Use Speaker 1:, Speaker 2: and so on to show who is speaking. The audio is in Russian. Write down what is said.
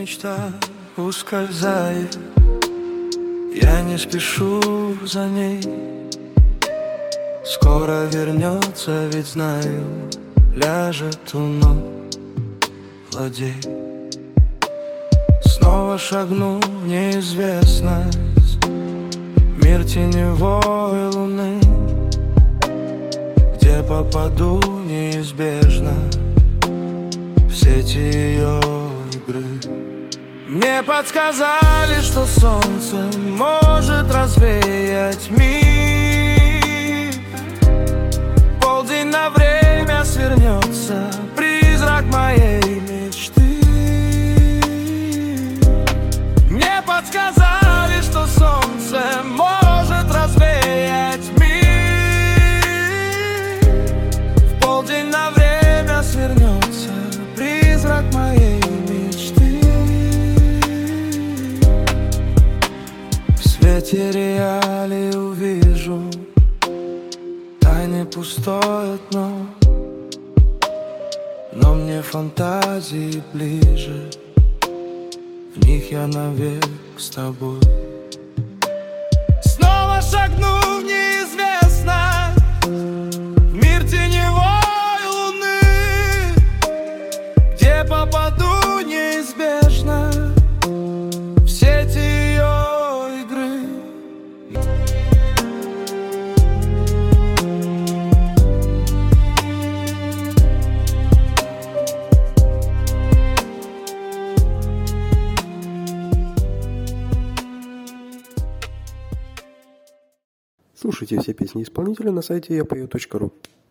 Speaker 1: мечта ускользает. Я не спешу за ней, скоро вернется, ведь знаю, ляжет у ног ладей. Снова шагну в неизвестность, мир теневой луны, где попаду неизбежно в сети ее игры. Мне подсказали, что солнце может развеять мир. Полдень на время свернется призрак моей мечты. Мне подсказали, что солнце может развеять мир. В полдень на время свернется призрак моей мечты. В свете реалий увижу тайны пустое дно, но мне фантазии ближе, в них я навек с тобой. Снова шагну в неизвестность, в мир теневой луны, где попаду неизбежно в сети ее игры.
Speaker 2: Слушайте все песни исполнителя на сайте yapeo.ru.